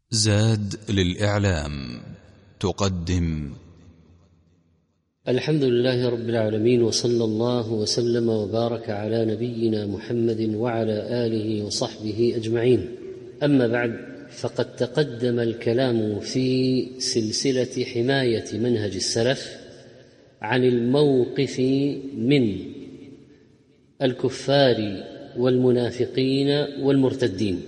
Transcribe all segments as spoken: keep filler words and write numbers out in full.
زاد للإعلام تقدم. الحمد لله رب العالمين، وصلى الله وسلم وبارك على نبينا محمد وعلى آله وصحبه أجمعين. أما بعد، فقد تقدم الكلام في سلسلة حماية منهج السلف عن الموقف من الكفار والمنافقين والمرتدين،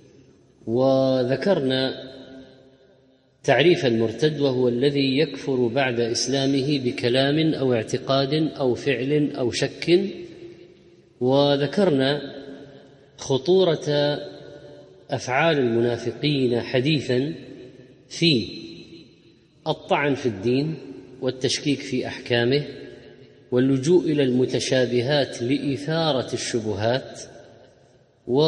وذكرنا تعريف المرتد، وهو الذي يكفر بعد إسلامه بكلام أو اعتقاد أو فعل أو شك. وذكرنا خطورة أفعال المنافقين حديثا في الطعن في الدين والتشكيك في أحكامه واللجوء إلى المتشابهات لإثارة الشبهات. و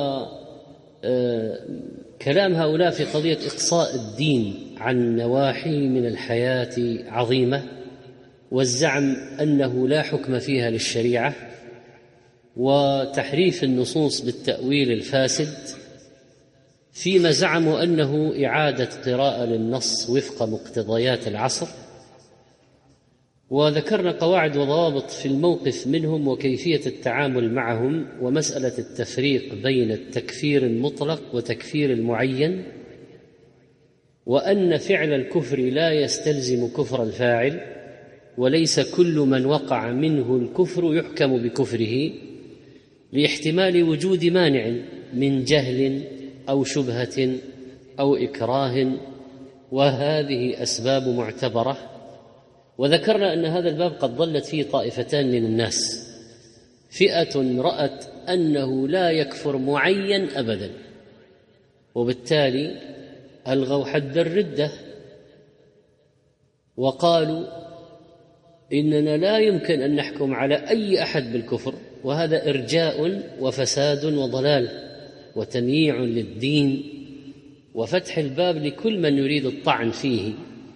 كلام هؤلاء في قضية إقصاء الدين عن نواحي من الحياة عظيمة، والزعم أنه لا حكم فيها للشريعة، وتحريف النصوص بالتأويل الفاسد، فيما زعموا أنه إعادة قراءة للنص وفق مقتضيات العصر. وذكرنا قواعد وضوابط في الموقف منهم وكيفية التعامل معهم، ومسألة التفريق بين التكفير المطلق وتكفير المعين، وأن فعل الكفر لا يستلزم كفر الفاعل، وليس كل من وقع منه الكفر يحكم بكفره، لاحتمال وجود مانع من جهل أو شبهة أو إكراه، وهذه أسباب معتبرة. وذكرنا أن هذا الباب قد ضلت فيه طائفتان من الناس: فئة رأت أنه لا يكفر معين أبدا، وبالتالي ألغوا حد الردة، وقالوا إننا لا يمكن أن نحكم على أي أحد بالكفر، وهذا إرجاء وفساد وضلال وتمييع للدين وفتح الباب لكل من يريد الطعن فيه.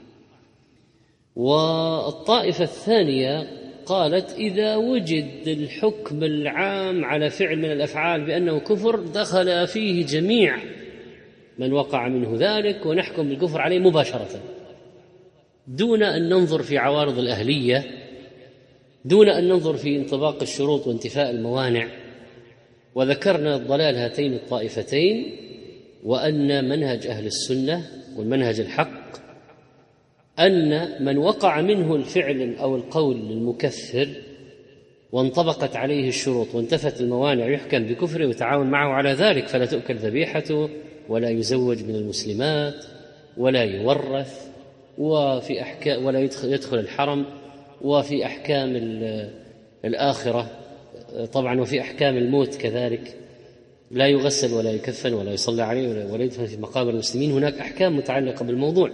والطائفة الثانية قالت إذا وجد الحكم العام على فعل من الأفعال بأنه كفر دخل فيه جميع من وقع منه ذلك، ونحكم بالكفر عليه مباشرة دون أن ننظر في عوارض الأهلية، دون أن ننظر في انطباق الشروط وانتفاء الموانع. وذكرنا ضلال هاتين الطائفتين، وأن منهج أهل السنة والمنهج الحق أن من وقع منه الفعل أو القول المكفر وانطبقت عليه الشروط وانتفت الموانع يحكم بكفره ويتعاون معه على ذلك، فلا تؤكل ذبيحته، ولا يزوج من المسلمات، ولا يورث، وفي أحكام ولا يدخل, يدخل الحرم، وفي أحكام الآخرة طبعا، وفي أحكام الموت كذلك، لا يغسل ولا يكفن ولا يصلى عليه ولا يدفن في مقابر المسلمين. هناك أحكام متعلقة بالموضوع.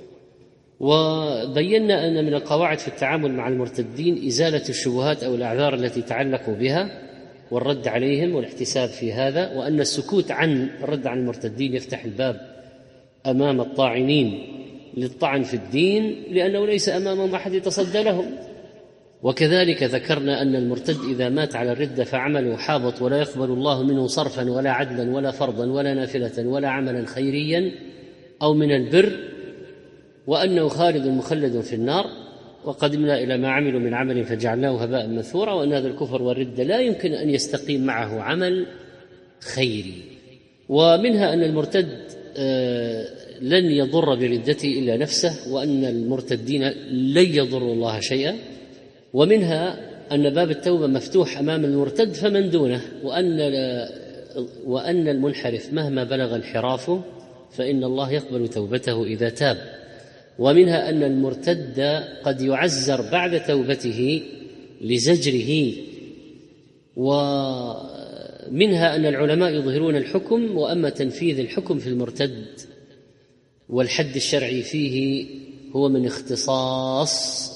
وبينا أن من القواعد في التعامل مع المرتدين إزالة الشبهات أو الأعذار التي تعلقوا بها والرد عليهم والاحتساب في هذا، وأن السكوت عن الرد عن المرتدين يفتح الباب أمام الطاعنين للطعن في الدين، لأنه ليس أمامهم أحد يتصدى لهم. وكذلك ذكرنا أن المرتد إذا مات على الردة فعمله حابط، ولا يقبل الله منه صرفا ولا عدلا ولا فرضا ولا نافلة ولا عملا خيريا أو من البر، وأنه خالد مخلد في النار، وقدمنا إلى ما عملوا من عمل فجعلناه هباء منثورا، وأن هذا الكفر والردة لا يمكن أن يستقيم معه عمل خيري. ومنها أن المرتد لن يضر بردته إلا نفسه، وأن المرتدين لن يضروا الله شيئا. ومنها أن باب التوبة مفتوح أمام المرتد فمن دونه، وأن وأن المنحرف مهما بلغ انحرافه فإن الله يقبل توبته إذا تاب. ومنها أن المرتد قد يعزر بعد توبته لزجره. ومنها أن العلماء يظهرون الحكم، وأما تنفيذ الحكم في المرتد والحد الشرعي فيه هو من اختصاص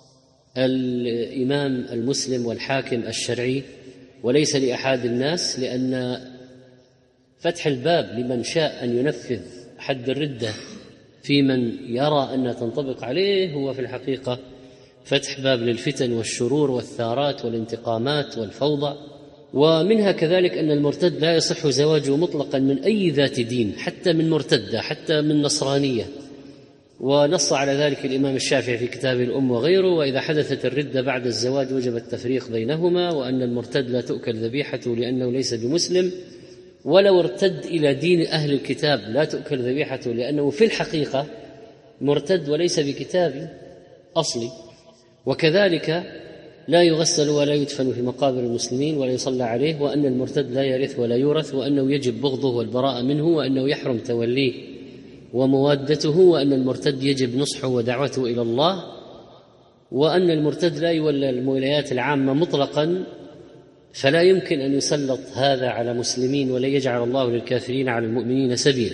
الإمام المسلم والحاكم الشرعي، وليس لأحد الناس، لأن فتح الباب لمن شاء أن ينفذ حد الردة في من يرى أن تنطبق عليه هو في الحقيقة فتح باب للفتن والشرور والثارات والانتقامات والفوضى ومنها كذلك أن المرتد لا يصح زواجه مطلقا من أي ذات دين، حتى من مرتدة، حتى من نصرانية، ونص على ذلك الإمام الشافعي في كتابه الأم وغيره: وإذا حدثت الردة بعد الزواج وجب التفريق بينهما، وأن المرتد لا تؤكل ذبيحته لأنه ليس بمسلم، ولو ارتد إلى دين أهل الكتاب لا تؤكل ذبيحته لأنه في الحقيقة مرتد وليس بكتابي أصلي. وكذلك لا يغسل ولا يدفن في مقابر المسلمين ولا يصلى عليه، وأن المرتد لا يرث ولا يورث، وأنه يجب بغضه والبراءة منه، وأنه يحرم توليه وموادته، وأن المرتد يجب نصحه ودعوته إلى الله، وأن المرتد لا يولى الولايات العامة مطلقا، فلا يمكن أن يسلط هذا على مسلمين ولا يجعل الله للكافرين على المؤمنين سبيلا.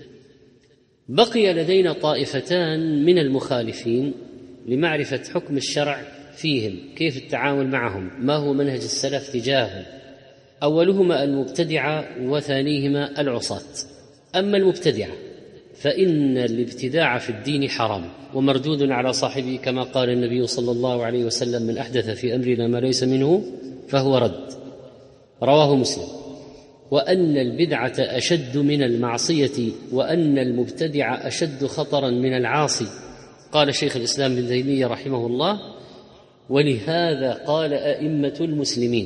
بقي لدينا طائفتان من المخالفين لمعرفة حكم الشرع فيهم، كيف التعامل معهم، ما هو منهج السلف تجاههم. أولهما المبتدعة وثانيهما العصاة. أما المبتدعة فإن الابتداع في الدين حرام ومردود على صاحبه، كما قال النبي صلى الله عليه وسلم: من أحدث في أمرنا ما ليس منه فهو رد، رواه مسلم. وأن البدعة أشد من المعصية، وأن المبتدع أشد خطرا من العاصي، قال شيخ الإسلام ابن تيمية رحمه الله. ولهذا قال أئمة المسلمين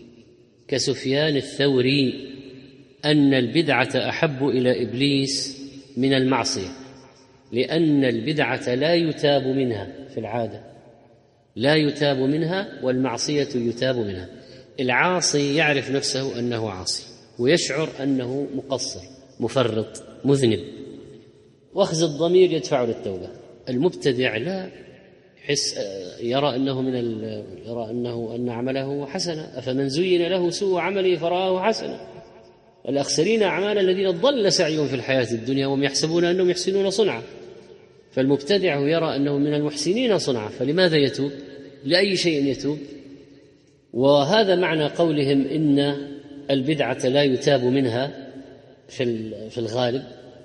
كسفيان الثوري أن البدعة أحب إلى إبليس من المعصية، لأن البدعة لا يتاب منها في العادة، لا يتاب منها، والمعصية يتاب منها. العاصي يعرف نفسه أنه عاصي ويشعر أنه مقصر مفرط مذنب، وأخذ الضمير يدفع للتوبة. المبتدع لا، يحس يرى أنه من يرى أنه أن عمله حسنا، أفمن زين له سوء عمله فرآه حسنا. الأخسرين أعمال الذين ضل سعيهم في الحياة الدنيا وهم يحسبون أنهم يحسنون صنعا. فالمبتدع يرى أنه من المحسنين صنعا، فلماذا يتوب؟ لأي شيء يتوب؟ وهذا معنى قولهم إن البدعة لا يتاب منها في الغالب،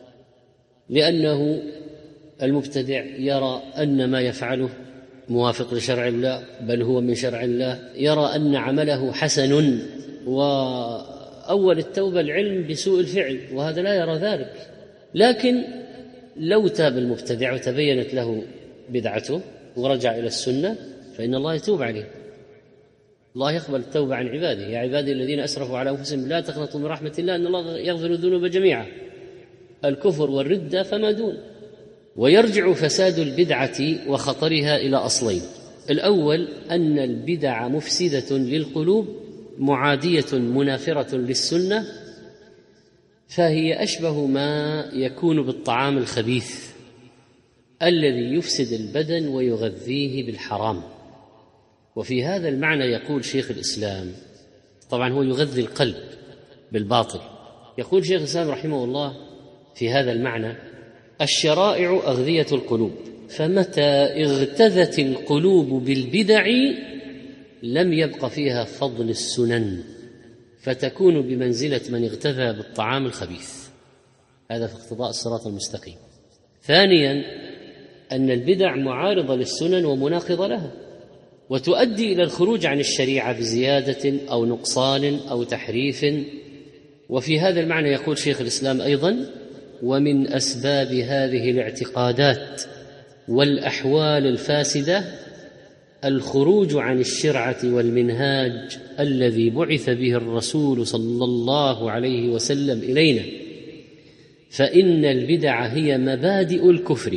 لأنه المبتدع يرى أن ما يفعله موافق لشرع الله، بل هو من شرع الله، يرى أن عمله حسن، وأول التوبة العلم بسوء الفعل، وهذا لا يرى ذلك. لكن لو تاب المبتدع وتبينت له بدعته ورجع إلى السنة فإن الله يتوب عليه. الله يقبل التوبة عن عباده: يا عبادي الذين أسرفوا على أنفسهم لا تقنطوا من رحمة الله إن الله يغفر الذنوب جميعا. الكفر والردة فما دون. ويرجع فساد البدعة وخطرها إلى أصلين: الأول أن البدع مفسدة للقلوب معادية منافرة للسنة، فهي أشبه ما يكون بالطعام الخبيث الذي يفسد البدن ويغذيه بالحرام. وفي هذا المعنى يقول شيخ الإسلام، طبعا هو يغذي القلب بالباطل، يقول شيخ الإسلام رحمه الله في هذا المعنى: الشرائع أغذية القلوب، فمتى اغتذت القلوب بالبدع لم يبق فيها فضل السنن، فتكون بمنزلة من اغتذى بالطعام الخبيث. هذا في اقتضاء الصراط المستقيم. ثانيا أن البدع معارضة للسنن ومناقضة لها، وتؤدي إلى الخروج عن الشريعة بزيادة أو نقصان أو تحريف. وفي هذا المعنى يقول شيخ الإسلام أيضا: ومن أسباب هذه الاعتقادات والأحوال الفاسدة الخروج عن الشرعة والمنهاج الذي بعث به الرسول صلى الله عليه وسلم إلينا، فإن البدع هي مبادئ الكفر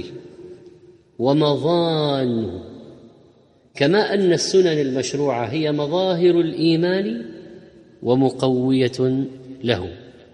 ومظانه، كما أن السنن المشروعة هي مظاهر الإيمان ومقوية له.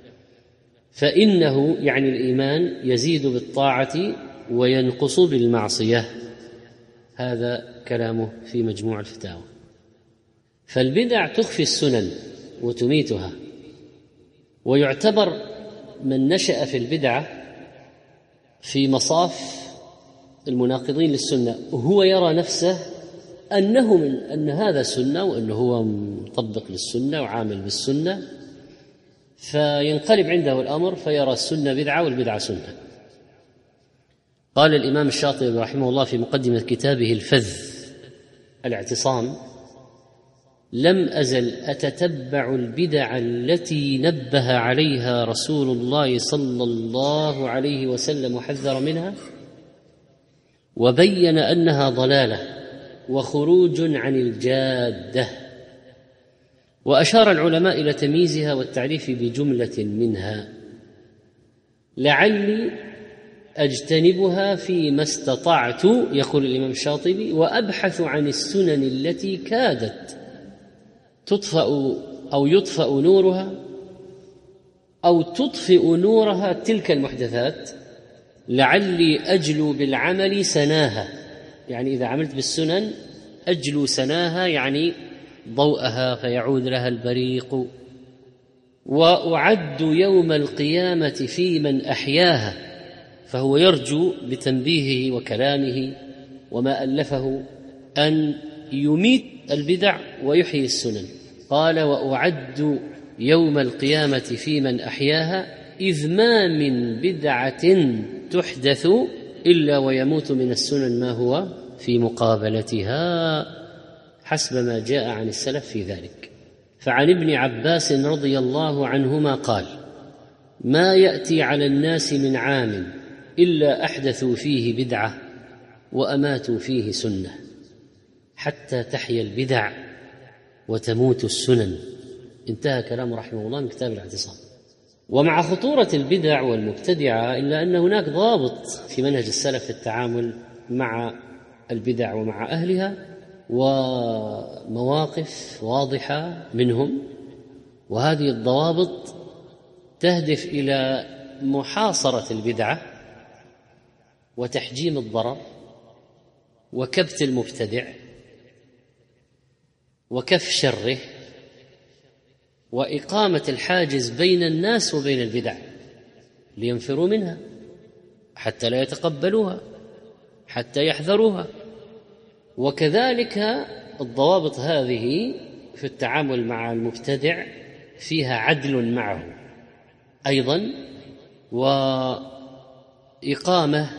فإنه يعني الإيمان يزيد بالطاعة وينقص بالمعصية. هذا كلامه في مجموع الفتاوى. فالبدع تخفي السنن وتميتها، ويعتبر من نشأ في البدعة في مصاف المناقضين للسنة، وهو يرى نفسه أنه من أن هذا سنة، وأنه هو مطبق للسنة وعامل بالسنة، فينقلب عنده الأمر فيرى السنة بدعة والبدعة سنة. قال الإمام الشاطبي رحمه الله في مقدمة كتابه الفذ الاعتصام: لم أزل أتتبع البدع التي نبه عليها رسول الله صلى الله عليه وسلم وحذر منها وبين أنها ضلالة وخروج عن الجادة. وأشار العلماء إلى تمييزها والتعريف بجملة منها: لعلي أجتنبها فيما استطعت، يقول الإمام الشاطبي، وأبحث عن السنن التي كادت تطفأ أو يطفأ نورها أو تطفئ نورها تلك المحدثات، لعلي أجلو بالعمل سناها، يعني إذا عملت بالسنن أجلو سناها يعني ضوءها فيعود لها البريق، وأعد يوم القيامة في من أحياها، فهو يرجو بتنبيهه وكلامه وما ألفه أن يميت البدع ويحيي السنن. قال: وأعد يوم القيامة في من أحياها، إذ ما من بدعة تحدث إلا ويموت من السنن ما هو في مقابلتها، حسب ما جاء عن السلف في ذلك. فعن ابن عباس رضي الله عنهما قال: ما يأتي على الناس من عام إلا أحدثوا فيه بدعة وأماتوا فيه سنة، حتى تحيا البدع وتموت السنن. انتهى كلام رحمه الله من كتاب الاعتصام. ومع خطورة البدع والمبتدعة إلا أن هناك ضابط في منهج السلف في التعامل مع البدع ومع أهلها، ومواقف واضحة منهم، وهذه الضوابط تهدف إلى محاصرة البدعة وتحجيم الضرر وكبت المبتدع وكف شره وإقامة الحاجز بين الناس وبين البدع لينفروا منها حتى لا يتقبلوها، حتى يحذروها. وكذلك الضوابط هذه في التعامل مع المبتدع فيها عدل معه أيضا، وإقامة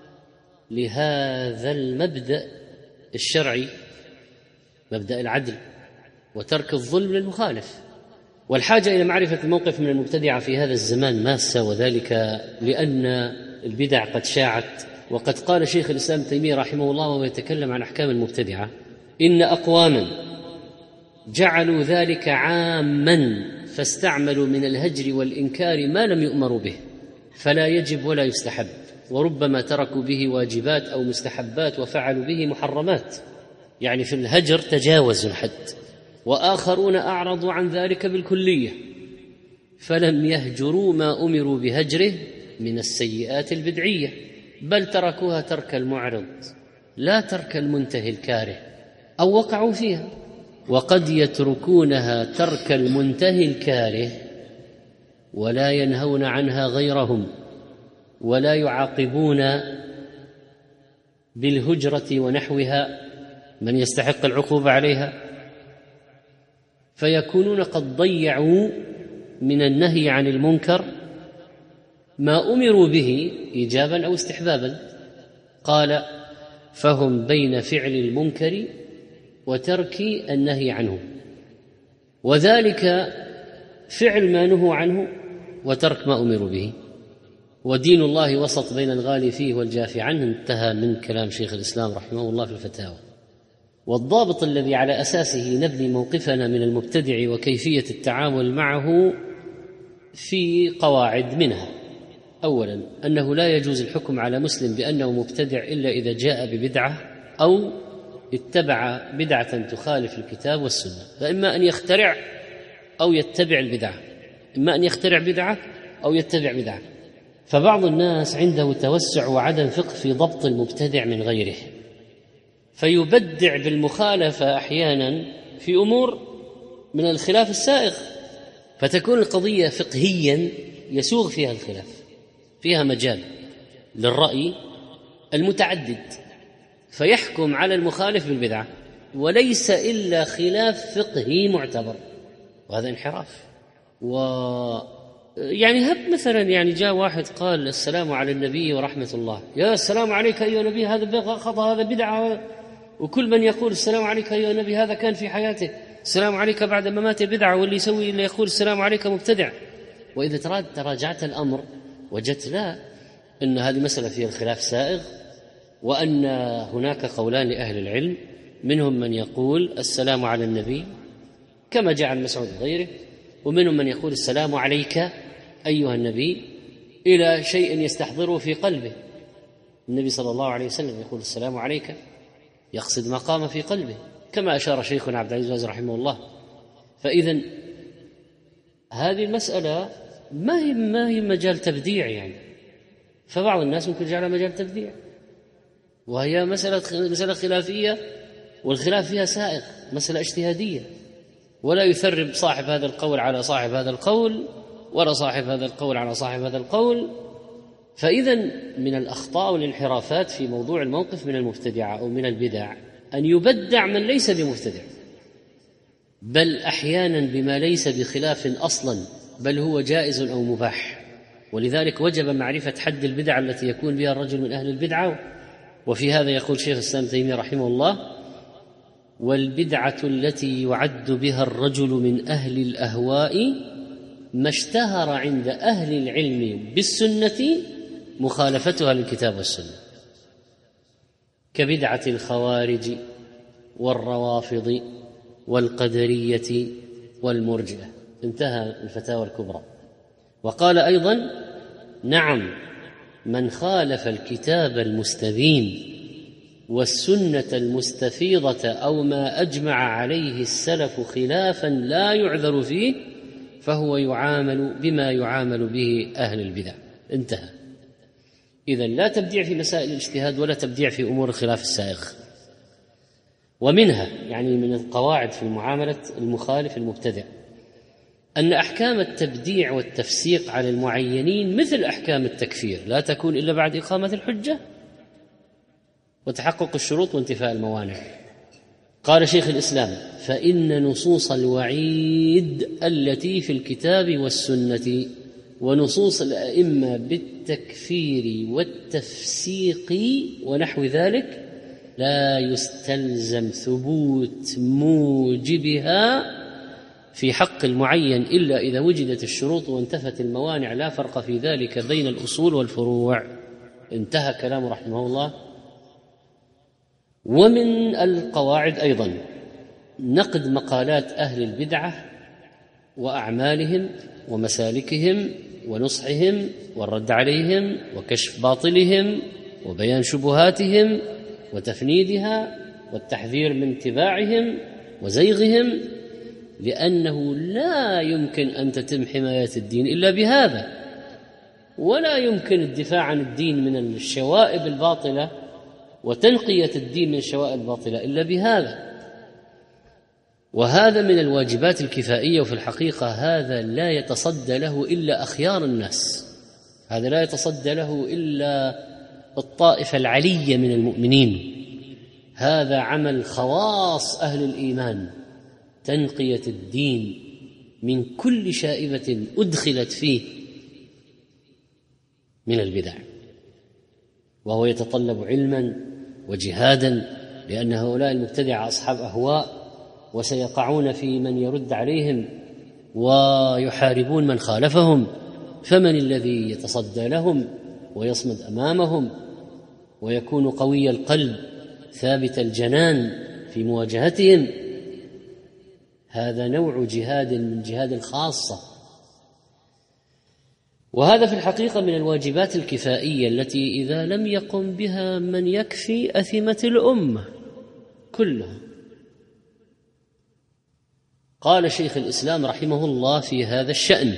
لهذا المبدأ الشرعي، مبدأ العدل وترك الظلم للمخالف. والحاجة إلى معرفة الموقف من المبتدعة في هذا الزمان ماسة، وذلك لأن البدع قد شاعت. وقد قال شيخ الإسلام تيمية رحمه الله وهو يتكلم عن أحكام المبتدعة: إن أقواما جعلوا ذلك عاما فاستعملوا من الهجر والإنكار ما لم يؤمروا به، فلا يجب ولا يستحب، وربما تركوا به واجبات أو مستحبات وفعلوا به محرمات، يعني في الهجر تجاوزوا الحد. وآخرون أعرضوا عن ذلك بالكلية فلم يهجروا ما أمروا بهجره من السيئات البدعية، بل تركوها ترك المعرض لا ترك المنتهي الكاره، أو وقعوا فيها. وقد يتركونها ترك المنتهي الكاره ولا ينهون عنها غيرهم، ولا يعاقبون بالهجرة ونحوها من يستحق العقوبة عليها، فيكونون قد ضيعوا من النهي عن المنكر ما أمروا به إيجابا أو استحبابا. قال: فهم بين فعل المنكر وترك النهي عنه، وذلك فعل ما نهوا عنه وترك ما أمروا به، ودين الله وسط بين الغالي فيه والجافي عنه. انتهى من كلام شيخ الإسلام رحمه الله في الفتاوى. والضابط الذي على أساسه نبني موقفنا من المبتدع وكيفية التعامل معه في قواعد منها: أولا، أنه لا يجوز الحكم على مسلم بأنه مبتدع إلا إذا جاء ببدعة أو اتبع بدعة تخالف الكتاب والسنة، فإما أن يخترع أو يتبع البدعة، إما أن يخترع بدعة أو يتبع بدعة. فبعض الناس عنده توسع وعدم فقه في ضبط المبتدع من غيره، فيبدع بالمخالفة أحيانا في أمور من الخلاف السائغ، فتكون القضية فقهيا يسوغ فيها الخلاف، فيها مجال للرأي المتعدد، فيحكم على المخالف بالبدعة وليس إلا خلاف فقهي معتبر، وهذا انحراف. و يعني هب مثلا يعني جاء واحد قال: السلام على النبي ورحمة الله، يا السلام عليك أيها النبي، هذا خطأ، هذا بدعة، وكل من يقول السلام عليك أيها النبي هذا كان في حياته السلام عليك بعد ممات بدعة، واللي يسوي اللي يقول السلام عليك مبتدع. وإذا تراجعت الأمر وجدت لا، أن هذه مسألة فيها الخلاف سائغ، وأن هناك قولان لأهل العلم، منهم من يقول السلام على النبي كما جاء عن مسعود وغيره، ومنهم من يقول السلام عليك أيها النبي إلى شيء يستحضره في قلبه. النبي صلى الله عليه وسلم يقول السلام عليك، يقصد ما قام في قلبه، كما أشار شيخنا عبد العزيز رحمه الله. فإذن هذه المسألة ما هي ما هي مجال تبديع يعني، فبعض الناس ممكن يجعلها مجال تبديع، وهي مسألة مسألة خلافية، والخلاف فيها سائغ، مسألة اجتهادية، ولا يثرب صاحب هذا القول على صاحب هذا القول، ولا صاحب هذا القول على صاحب هذا القول. فإذن من الأخطاء والانحرافات في موضوع الموقف من المبتدعة أو من البدع أن يبدع من ليس بمبتدع، بل أحيانا بما ليس بخلاف أصلا، بل هو جائز أو مباح. ولذلك وجب معرفة حد البدع التي يكون بها الرجل من أهل البدعة. وفي هذا يقول شيخ الإسلام ابن تيمية رحمه الله: والبدعة التي يعد بها الرجل من أهل الأهواء ما اشتهر عند أهل العلم بالسنة مخالفتها للكتاب والسنة، كبدعة الخوارج والروافض والقدرية والمرجئة. انتهى الفتاوى الكبرى. وقال أيضا: نعم، من خالف الكتاب المستبين والسنة المستفيضة أو ما أجمع عليه السلف خلافا لا يعذر فيه فهو يعامل بما يعامل به أهل البدع. انتهى. إذن لا تبديع في مسائل الاجتهاد ولا تبديع في أمور الخلاف السائغ. ومنها يعني من القواعد في معاملة المخالف المبتدع أن أحكام التبديع والتفسيق على المعينين مثل أحكام التكفير لا تكون إلا بعد إقامة الحجة وتحقق الشروط وانتفاء الموانع. قال شيخ الإسلام: فإن نصوص الوعيد التي في الكتاب والسنة ونصوص الأئمة بالتكفير والتفسيق ونحو ذلك لا يستلزم ثبوت موجبها في حق المعين إلا إذا وجدت الشروط وانتفت الموانع، لا فرق في ذلك بين الأصول والفروع. انتهى كلامه رحمه الله. ومن القواعد أيضا نقد مقالات أهل البدعة وأعمالهم ومسالكهم ونصحهم والرد عليهم وكشف باطلهم وبيان شبهاتهم وتفنيدها والتحذير من اتباعهم وزيغهم، لأنه لا يمكن أن تتم حماية الدين إلا بهذا، ولا يمكن الدفاع عن الدين من الشوائب الباطلة وتنقية الدين من الشوائب الباطلة إلا بهذا. وهذا من الواجبات الكفائية، وفي الحقيقة هذا لا يتصدى له إلا أخيار الناس، هذا لا يتصدى له إلا الطائفة العلية من المؤمنين، هذا عمل خواص أهل الإيمان، تنقية الدين من كل شائبة أدخلت فيه من البدع، وهو يتطلب علما وجهادا، لأن هؤلاء المبتدعة أصحاب أهواء وسيقعون في من يرد عليهم ويحاربون من خالفهم، فمن الذي يتصدى لهم ويصمد أمامهم ويكون قوي القلب ثابت الجنان في مواجهتهم؟ هذا نوع جهاد من جهاد الخاصة. وهذا في الحقيقة من الواجبات الكفائية التي إذا لم يقم بها من يكفي أثمت الأمة كلها. قال شيخ الإسلام رحمه الله في هذا الشأن: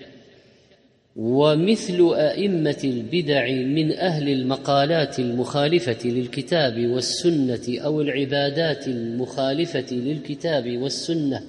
ومثل أئمة البدع من أهل المقالات المخالفة للكتاب والسنة أو العبادات المخالفة للكتاب والسنة،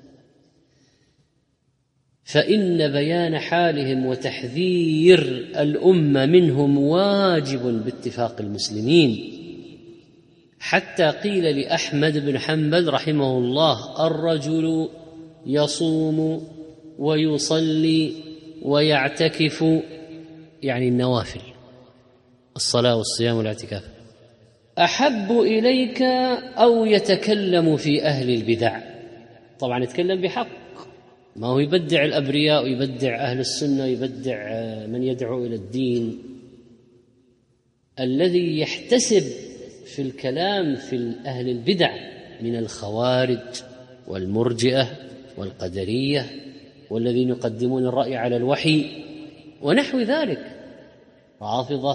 فإن بيان حالهم وتحذير الأمة منهم واجب باتفاق المسلمين، حتى قيل لأحمد بن حنبل رحمه الله: الرجل يصوم ويصلي ويعتكف، يعني النوافل، الصلاة والصيام والاعتكاف، أحب إليك أو يتكلم في أهل البدع؟ طبعا يتكلم بحق، ما هو يبدع الأبرياء ويبدع أهل السنة ويبدع من يدعو إلى الدين. الذي يحتسب في الكلام في أهل البدع من الخوارج والمرجئة والقدرية والذين يقدمون الرأي على الوحي ونحو ذلك، رافضة.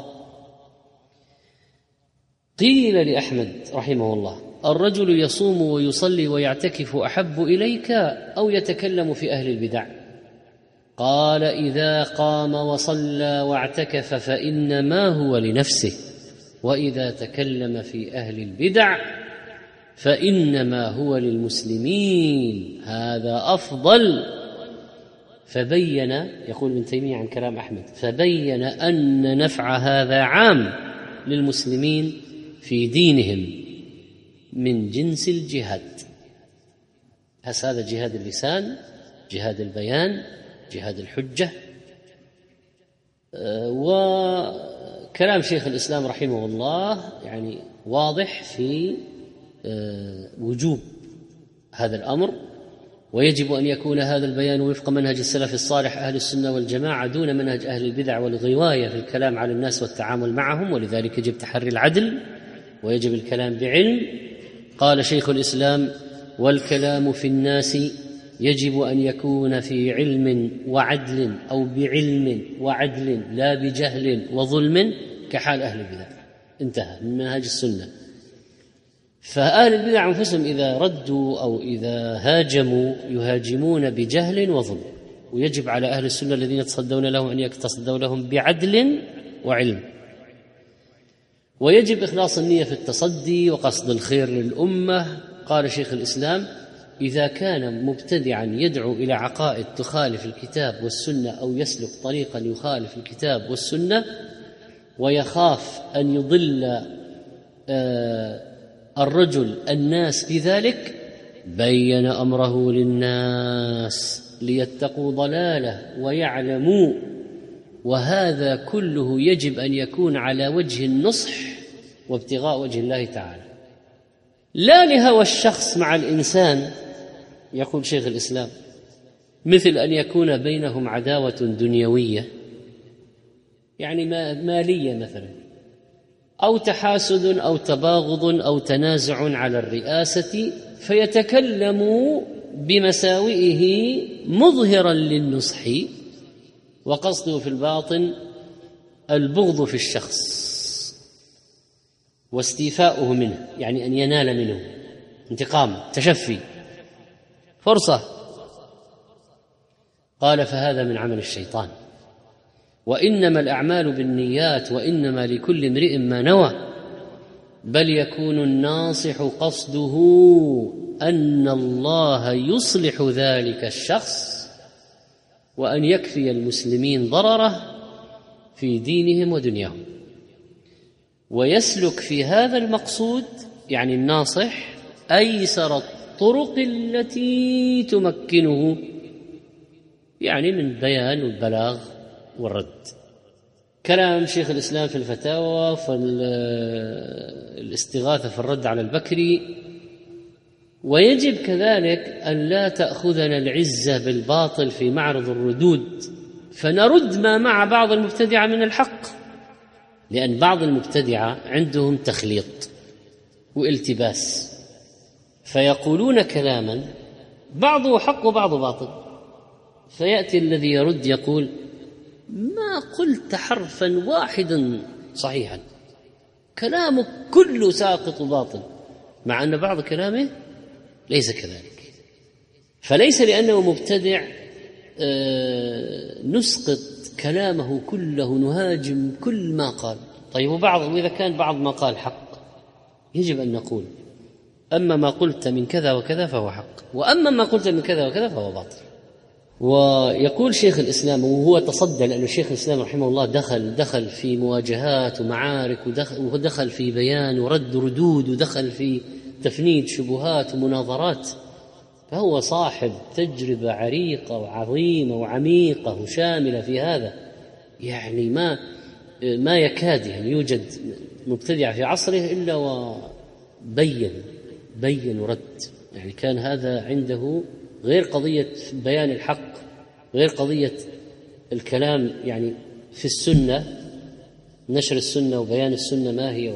قيل لأحمد رحمه الله: الرجل يصوم ويصلي ويعتكف أحب إليك أو يتكلم في أهل البدع؟ قال: إذا قام وصلى واعتكف فإنما هو لنفسه، وإذا تكلم في أهل البدع فإنما هو للمسلمين، هذا أفضل. فبين، يقول ابن تيمية عن كلام أحمد، فبين أن نفع هذا عام للمسلمين في دينهم من جنس الجهاد. هس هذا جهاد اللسان، جهاد البيان، جهاد الحجة. وكلام شيخ الإسلام رحمه الله يعني واضح في وجوب هذا الأمر، ويجب أن يكون هذا البيان وفق منهج السلف الصالح أهل السنة والجماعة دون منهج أهل البدع والغواية في الكلام على الناس والتعامل معهم، ولذلك يجب تحري العدل ويجب الكلام بعلم. قال شيخ الإسلام: والكلام في الناس يجب أن يكون في علم وعدل أو بعلم وعدل لا بجهل وظلم كحال أهل البدع. انتهى من منهج السنة. فأهل البدع أنفسهم إذا ردوا أو إذا هاجموا يهاجمون بجهل وظلم، ويجب على أهل السنة الذين يتصدون لهم أن يتصدوا لهم بعدل وعلم، ويجب إخلاص النية في التصدي وقصد الخير للأمة. قال شيخ الإسلام: إذا كان مبتدعا يدعو إلى عقائد تخالف الكتاب والسنة أو يسلك طريقا يخالف الكتاب والسنة ويخاف أن يضل آه الرجل الناس بذلك، بين أمره للناس ليتقوا ضلاله ويعلموا، وهذا كله يجب أن يكون على وجه النصح وابتغاء وجه الله تعالى، لا لهوى الشخص مع الإنسان. يقول شيخ الإسلام: مثل أن يكون بينهم عداوة دنيوية، يعني مالية مثلا، أو تحاسد أو تباغض أو تنازع على الرئاسة، فيتكلم بمساوئه مظهرا للنصح، وقصده في الباطن البغض في الشخص واستيفاؤه منه، يعني أن ينال منه انتقام، تشفي، فرصة. قال: فهذا من عمل الشيطان، وإنما الأعمال بالنيات وإنما لكل امرئ ما نوى، بل يكون الناصح قصده أن الله يصلح ذلك الشخص وأن يكفي المسلمين ضرره في دينهم ودنياهم، ويسلك في هذا المقصود، يعني الناصح، أيسر الطرق التي تمكنه يعني من بيان والبلاغ والرد. كلام شيخ الإسلام في الفتاوى، في الاستغاثة في الرد على البكري. ويجب كذلك أن لا تأخذنا العزة بالباطل في معرض الردود فنرد ما مع بعض المبتدعة من الحق، لأن بعض المبتدعة عندهم تخليط والتباس، فيقولون كلاما بعضه حق وبعضه باطل، فيأتي الذي يرد يقول: ما قلت حرفا واحدا صحيحا، كلامك كله ساقط باطل، مع أن بعض كلامه ليس كذلك. فليس لأنه مبتدع نسقط كلامه كله، نهاجم كل ما قال. طيب وبعض، وإذا كان بعض ما قال حق يجب أن نقول: أما ما قلت من كذا وكذا فهو حق، وأما ما قلت من كذا وكذا فهو باطل. ويقول شيخ الإسلام، وهو تصدى، لأن شيخ الإسلام رحمه الله دخل دخل في مواجهات ومعارك، ودخل, ودخل في بيان ورد ردود، ودخل في تفنيد شبهات ومناظرات، فهو صاحب تجربة عريقة وعظيمة وعميقة وشاملة في هذا. يعني ما ما يكاد يعني يوجد مبتدع في عصره إلا وبين بين ورد يعني كان هذا عنده غير قضية بيان الحق، غير قضية الكلام يعني في السنة، نشر السنة وبيان السنة ما هي،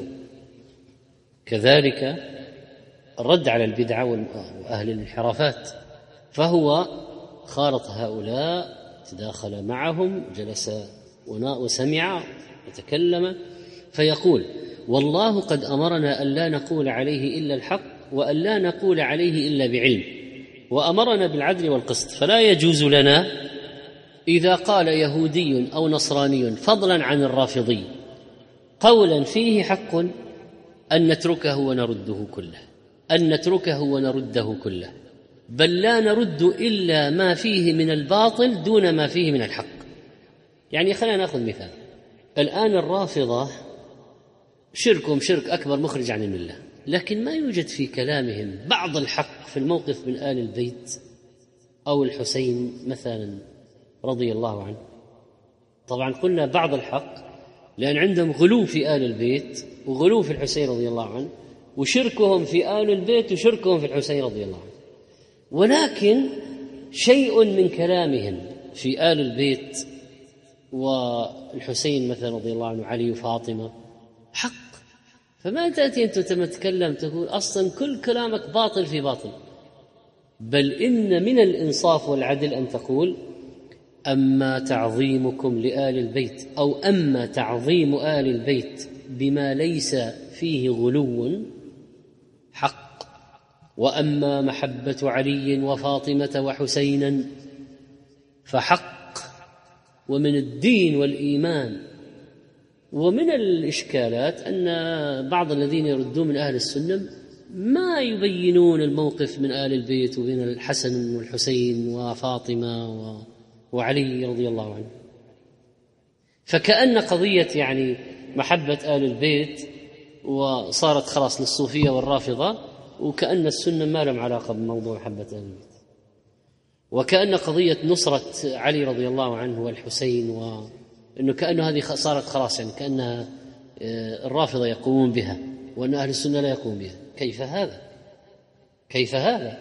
كذلك الرد على البدعة وأهل الانحرافات. فهو خالط هؤلاء، تداخل معهم، جلس وسمع وتكلم، فيقول: والله قد أمرنا أن لا نقول عليه إلا الحق وأن لا نقول عليه إلا بعلم، وأمرنا بالعدل والقسط، فلا يجوز لنا إذا قال يهودي أو نصراني فضلا عن الرافضي قولا فيه حق أن نتركه ونرده كله، أن نتركه ونرده كله، بل لا نرد إلا ما فيه من الباطل دون ما فيه من الحق. يعني خلينا نأخذ مثال. الآن الرافضة شركهم شرك أكبر مخرج عن الملة، لكن ما يوجد في كلامهم بعض الحق في الموقف من آل البيت أو الحسين مثلا رضي الله عنه. طبعا قلنا بعض الحق لأن عندهم غلو في آل البيت وغلو في الحسين رضي الله عنه، وشركهم في آل البيت وشركهم في الحسين رضي الله عنه، ولكن شيء من كلامهم في آل البيت والحسين مثلا رضي الله عنه علي وفاطمة حق. فما تأتي أنت تتكلم تقول أصلا كل كلامك باطل في باطل، بل إن من الإنصاف والعدل أن تقول: أما تعظيمكم لآل البيت أو أما تعظيم آل البيت بما ليس فيه غلو حق، وأما محبة علي وفاطمة وحسينا فحق. ومن الدين والإيمان ومن الإشكالات أن بعض الذين يردون من أهل السنة ما يبينون الموقف من آل البيت وبين الحسن والحسين وفاطمة وعلي رضي الله عنه، فكأن قضية يعني محبة آل البيت وصارت خلاص للصوفية والرافضة، وكأن السنة ما لهم علاقة بموضوع محبة آل البيت، وكأن قضية نصرة علي رضي الله عنه والحسين وأنه كأنه هذه صارت خلاص يعني كأنها الرافضة يقومون بها وأن أهل السنة لا يقومون بها. كيف هذا؟ كيف هذا؟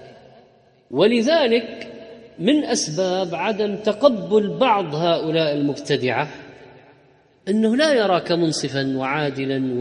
ولذلك من أسباب عدم تقبل بعض هؤلاء المبتدعة أنه لا يراك منصفا وعادلا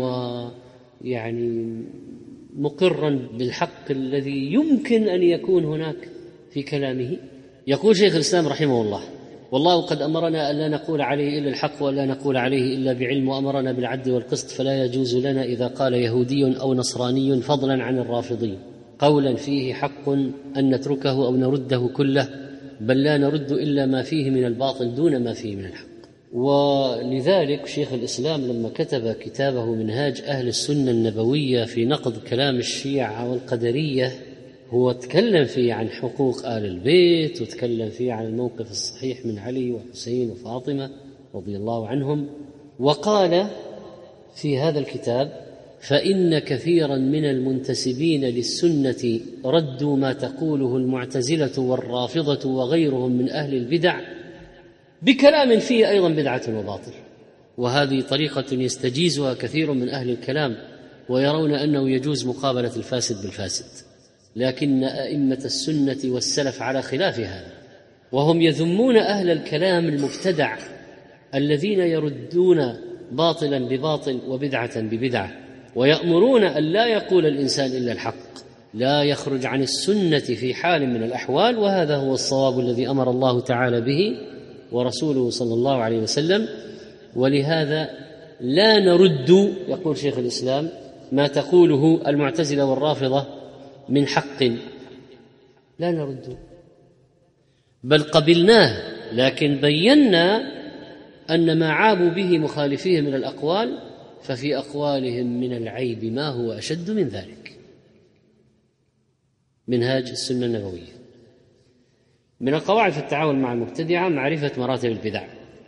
ويعني مقرا بالحق الذي يمكن أن يكون هناك في كلامه. يقول شيخ الإسلام رحمه الله: والله قد أمرنا أن لا نقول عليه إلا الحق ولا نقول عليه إلا بعلم، وأمرنا بالعدل والقسط، فلا يجوز لنا إذا قال يهودي أو نصراني فضلا عن الرافضي قولا فيه حق أن نتركه أو نرده كله، بل لا نرد إلا ما فيه من الباطل دون ما فيه من الحق. ولذلك شيخ الإسلام لما كتب كتابه منهاج أهل السنة النبوية في نقد كلام الشيعة والقدرية، هو تكلم فيه عن حقوق آل البيت، وتكلم فيه عن الموقف الصحيح من علي وحسين وفاطمة رضي الله عنهم، وقال في هذا الكتاب: فإن كثيرا من المنتسبين للسنة ردوا ما تقوله المعتزلة والرافضة وغيرهم من أهل البدع بكلام فيه أيضا بدعة وباطل، وهذه طريقة يستجيزها كثير من أهل الكلام ويرون أنه يجوز مقابلة الفاسد بالفاسد، لكن أئمة السنة والسلف على خلاف هذا، وهم يذمون أهل الكلام المبتدع الذين يردون باطلا بباطل وبدعة ببدعة، ويأمرون أن لا يقول الإنسان إلا الحق، لا يخرج عن السنة في حال من الأحوال، وهذا هو الصواب الذي أمر الله تعالى به ورسوله صلى الله عليه وسلم. ولهذا لا نرد، يقول شيخ الإسلام، ما تقوله المعتزلة والرافضة من حق، لا نرد، بل قبلناه، لكن بينا أن ما عابوا به مخالفيه من الأقوال ففي أقوالهم من العيب ما هو أشد من ذلك. منهاج السنة النبوية. من القواعد في التعامل مع المبتدعة معرفة مراتب البدع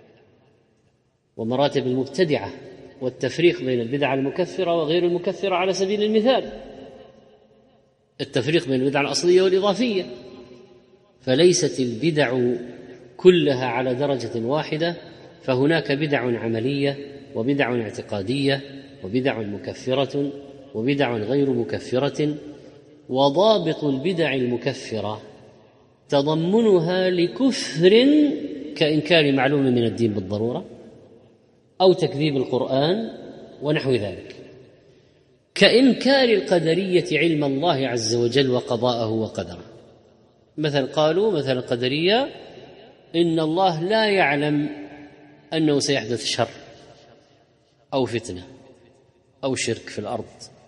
ومراتب المبتدعة، والتفريق بين البدع المكفرة وغير المكفرة. على سبيل المثال التفريق بين البدع الأصلية والإضافية، فليست البدع كلها على درجة واحدة، فهناك بدع عملية وبدع اعتقادية وبدع مكفرة وبدع غير مكفرة، وضابط البدع المكفرة تضمنها لكفر كإنكار معلوم من الدين بالضرورة أو تكذيب القرآن ونحو ذلك، كإنكار القدرية علم الله عز وجل وقضاءه وقدره. مثلا قالوا مثلا القدرية إن الله لا يعلم أنه سيحدث شر أو فتنة أو شرك في الأرض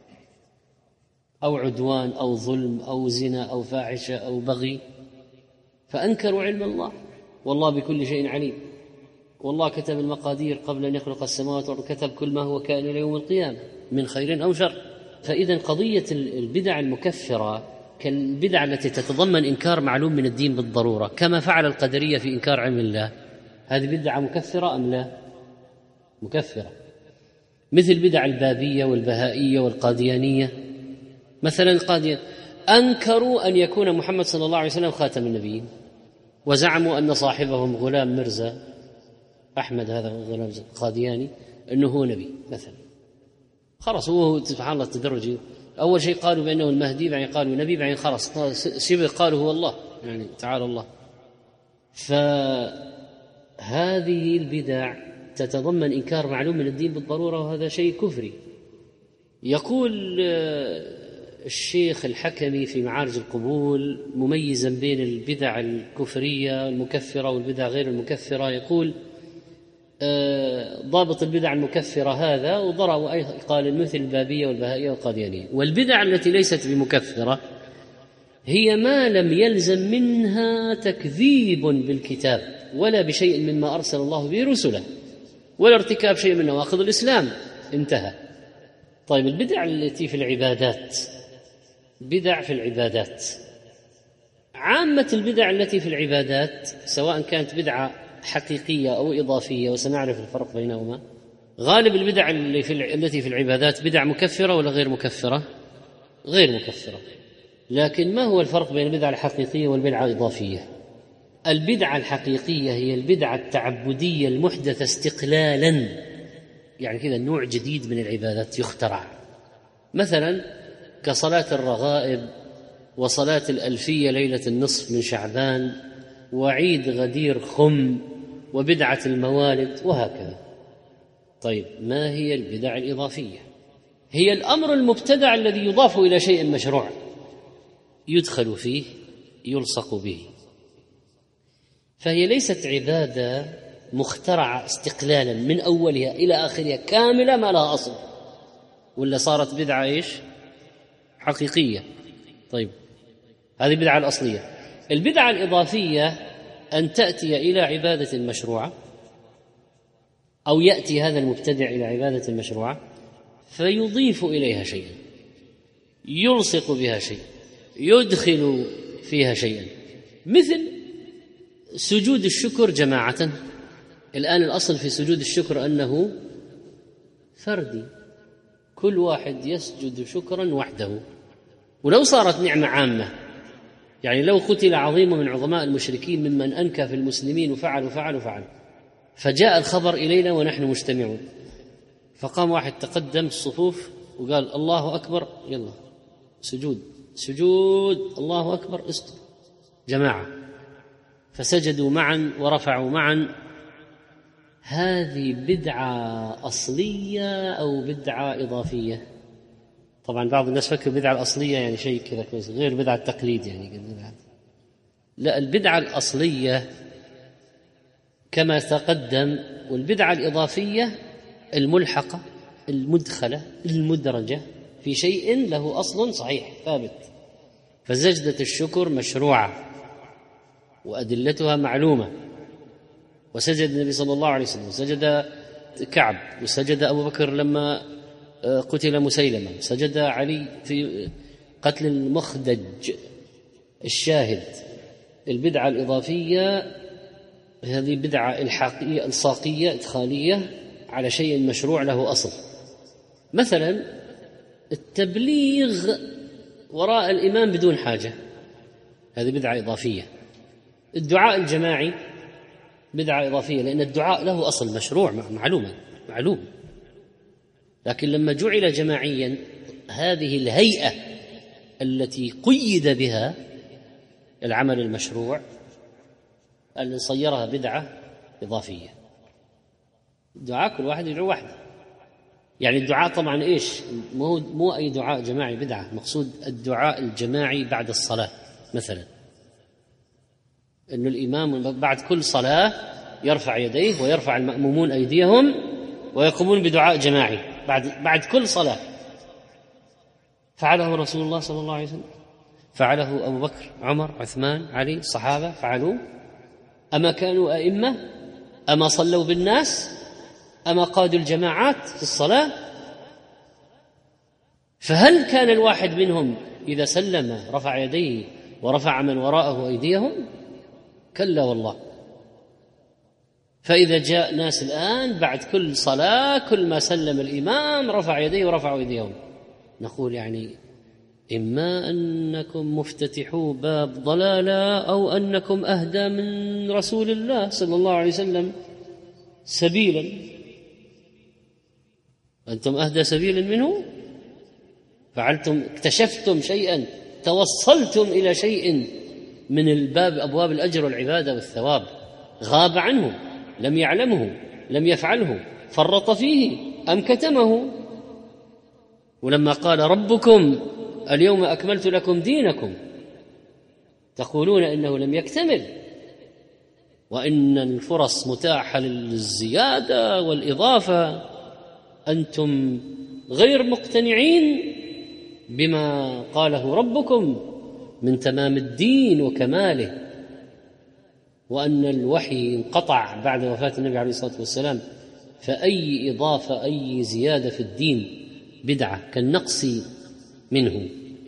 أو عدوان أو ظلم أو زنا أو فاحشة أو بغي، فأنكروا علم الله. والله بكل شيء عليم، والله كتب المقادير قبل أن يخلق السماوات والأرض، كتب كل ما هو كائن إلى يوم القيامة من خير أو شر. فإذا قضية البدع المكفرة كالبدع التي تتضمن إنكار معلوم من الدين بالضرورة، كما فعل القدرية في إنكار علم الله، هذه بدعة مكفرة أم لا؟ مكفرة. مثل بدع البابية والبهائية والقاديانية. مثلا القاديان أنكروا أن يكون محمد صلى الله عليه وسلم خاتم النبيين، وزعموا أن صاحبهم غلام مرزا أحمد، هذا غلام قادياني، أنه هو نبي مثلا. خلاص هو سبحان الله التدرج، أول شيء قالوا بأنه المهدي، بعدين قالوا نبي، بعدين خلاص شبه قالوا هو الله، يعني تعالى الله. فهذه البدع تتضمن إنكار معلوم من الدين بالضرورة، وهذا شيء كفري. يقول الشيخ الحكمي في معارج القبول مميزا بين البدع الكفرية المكفرة والبدع غير المكفرة، يقول ضابط البدع المكفرة هذا، وضربوا قال مثل البابية والبهائية والقاديانية. والبدع التي ليست بمكفرة هي ما لم يلزم منها تكذيب بالكتاب ولا بشيء مما أرسل الله به رسله، ولا ارتكاب شيء من نواقض الإسلام، انتهى. طيب البدع التي في العبادات، بدع في العبادات، عامة البدع التي في العبادات سواء كانت بدعة حقيقية أو إضافية، وسنعرف الفرق بينهما، غالب البدع اللي في التي في العبادات بدع مكفرة ولا غير مكفرة؟ غير مكفرة. لكن ما هو الفرق بين البدعة الحقيقية والبدعة الإضافية؟ البدعة الحقيقية هي البدعة التعبدية المحدثة استقلالا، يعني كذا نوع جديد من العبادات يخترع، مثلا كصلاة الرغائب وصلاة الألفية ليلة النصف من شعبان وعيد غدير خم وبدعة الموالد وهكذا. طيب ما هي البدع الإضافية؟ هي الأمر المبتدع الذي يضاف إلى شيء مشروع، يدخل فيه، يلصق به. فهي ليست عبادة مخترعة استقلالا من أولها إلى آخرها كاملة ما لها أصل، ولا صارت بدعة إيش؟ حقيقية. طيب هذه البدعة الأصلية. البدعة الإضافية أن تأتي إلى عبادة مشروعة، أو يأتي هذا المبتدع إلى عبادة مشروعة فيضيف إليها شيئا، يلصق بها شيء، يدخل فيها شيئا، مثل سجود الشكر جماعة. الآن الأصل في سجود الشكر أنه فردي، كل واحد يسجد شكرا وحده. ولو صارت نعمة عامة، يعني لو قتل عظيم من عظماء المشركين ممن أنكى في المسلمين وفعل وفعل وفعل، فجاء الخبر إلينا ونحن مجتمعون، فقام واحد تقدم الصفوف وقال الله أكبر، يلا سجود سجود، الله أكبر، اسجد جماعة، فسجدوا معا ورفعوا معا. هذه بدعة أصلية أو بدعة إضافية؟ طبعا بعض الناس فكر البدعة الأصلية يعني شيء كذا كويس، غير بدعة التقليد يعني. لا، البدعة الأصلية كما تقدم، والبدعة الإضافية الملحقة المدخلة المدرجة في شيء له أصل صحيح ثابت. فسجدة الشكر مشروعة وأدلتها معلومة، وسجد النبي صلى الله عليه وسلم، سجد كعب، وسجد أبو بكر لما قتل مسيلمة، سجد علي في قتل المخدج الشاهد. البدعة الإضافية هذه بدعة إلحاقية إلصاقية إدخالية على شيء مشروع له أصل. مثلا التبليغ وراء الإمام بدون حاجة، هذه بدعة إضافية. الدعاء الجماعي بدعة إضافية، لأن الدعاء له أصل مشروع معلومة معلوم، لكن لما جعل جماعيا هذه الهيئة التي قيد بها العمل المشروع اللي صيرها بدعة إضافية. الدعاء كل واحد يدعو وحده، يعني الدعاء طبعا إيش؟ مو مو أي دعاء جماعي بدعة، مقصود الدعاء الجماعي بعد الصلاة مثلا، إنه الإمام بعد كل صلاة يرفع يديه ويرفع المأمومون أيديهم ويقومون بدعاء جماعي بعد بعد كل صلاة. فعله رسول الله صلى الله عليه وسلم، فعله أبو بكر، عمر، عثمان، علي، الصحابة فعلوه. أما كانوا أئمة؟ أما صلوا بالناس؟ أما قادوا الجماعات في الصلاة؟ فهل كان الواحد منهم إذا سلم رفع يديه ورفع من وراءه أيديهم؟ كلا والله. فإذا جاء ناس الآن بعد كل صلاة كل ما سلم الإمام رفع يديه ورفعوا أيديهم، نقول يعني إما أنكم مفتتحوا باب ضلالة أو أنكم أهدى من رسول الله صلى الله عليه وسلم سبيلا. أنتم أهدى سبيلا منه، فعلتم اكتشفتم شيئا، توصلتم إلى شيء من الباب أبواب الأجر والعبادة والثواب، غاب عنه، لم يعلمه، لم يفعله، فرط فيه أم كتمه. ولما قال ربكم اليوم أكملت لكم دينكم تقولون إنه لم يكتمل، وإن الفرص متاحة للزيادة والإضافة، أنتم غير مقتنعين بما قاله ربكم من تمام الدين وكماله، وأن الوحي انقطع بعد وفاة النبي عليه الصلاة والسلام، فأي إضافة أي زيادة في الدين بدعة كالنقص منه.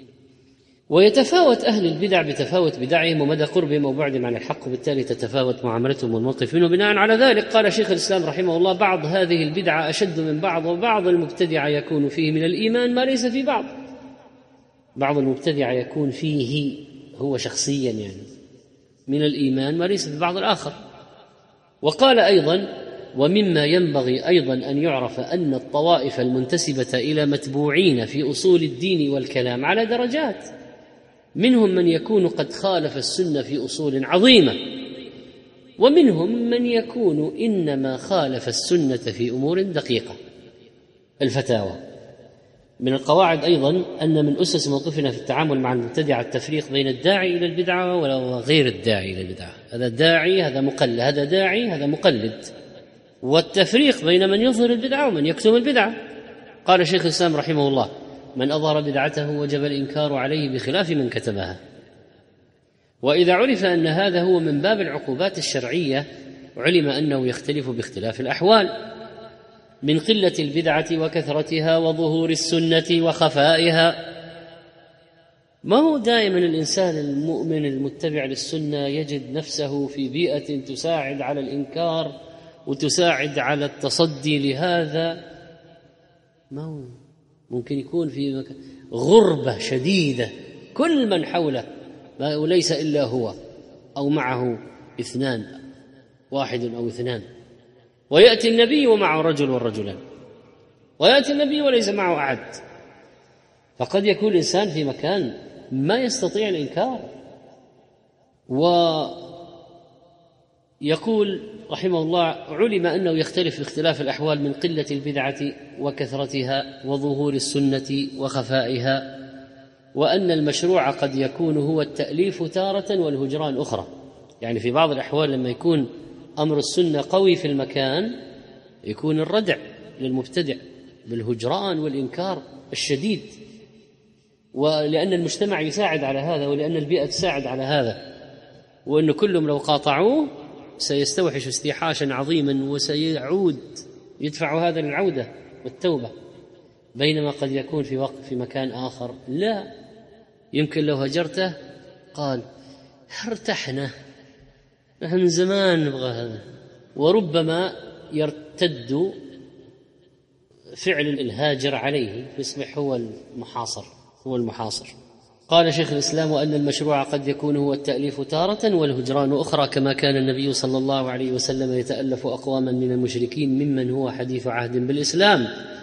ويتفاوت أهل البدع بتفاوت بدعهم ومدى قربهم وبعدهم عن الحق، وبالتالي تتفاوت معاملتهم والموقف منه. بناء على ذلك قال شيخ الإسلام رحمه الله: بعض هذه البدعة أشد من بعض، وبعض المبتدع يكون فيه من الإيمان ما ليس في بعض. بعض المبتدع يكون فيه هو شخصيا يعني من الإيمان ما ليس في بعض الآخر. وقال أيضا: ومما ينبغي أيضا أن يعرف أن الطوائف المنتسبة إلى متبوعين في أصول الدين والكلام على درجات، منهم من يكون قد خالف السنة في أصول عظيمة، ومنهم من يكون إنما خالف السنة في أمور دقيقة. الفتاوى. من القواعد أيضا أن من أسس موقفنا في التعامل مع المبتدع التفريق بين الداعي إلى البدعة وغير الداعي إلى البدعة. هذا داعي هذا مقلد، هذا داعي هذا مقلد، والتفريق بين من يظهر البدعة ومن يكتم البدعة. قال شيخ الإسلام رحمه الله: من أظهر بدعته وجب الإنكار عليه بخلاف من كتمها. وإذا عرف أن هذا هو من باب العقوبات الشرعية، علم أنه يختلف باختلاف الأحوال، من قلة البدعة وكثرتها وظهور السنة وخفائها. ما هو دائما الإنسان المؤمن المتبع للسنة يجد نفسه في بيئة تساعد على الإنكار وتساعد على التصدي لهذا. ما هو ممكن يكون في غربة شديدة، كل من حوله وليس إلا هو أو معه اثنان، واحد أو اثنان، ويأتي النبي ومعه رجل والرجلان، ويأتي النبي وليس معه أحد. فقد يكون الإنسان في مكان ما يستطيع الإنكار. ويقول رحمه الله: علم أنه يختلف باختلاف الأحوال، من قلة البدعة وكثرتها وظهور السنة وخفائها، وأن المشروع قد يكون هو التأليف تارة والهجران أخرى. يعني في بعض الأحوال لما يكون أمر السنة قوي في المكان يكون الردع للمبتدع بالهجران والإنكار الشديد، ولأن المجتمع يساعد على هذا، ولأن البيئة تساعد على هذا، وأن كلهم لو قاطعوه سيستوحش استيحاشا عظيما وسيعود يدفع هذا للعودة والتوبة. بينما قد يكون في وقت في مكان آخر لا، يمكن لو هجرته قال ارتحنا، نحن من زمان نبغى هذا، وربما يرتد فعل الهاجر عليه يصبح هو المحاصر هو المحاصر. قال شيخ الإسلام: وأن المشروع قد يكون هو التأليف تارة والهجران أخرى، كما كان النبي صلى الله عليه وسلم يتألف أقواما من المشركين ممن هو حديث عهد بالإسلام،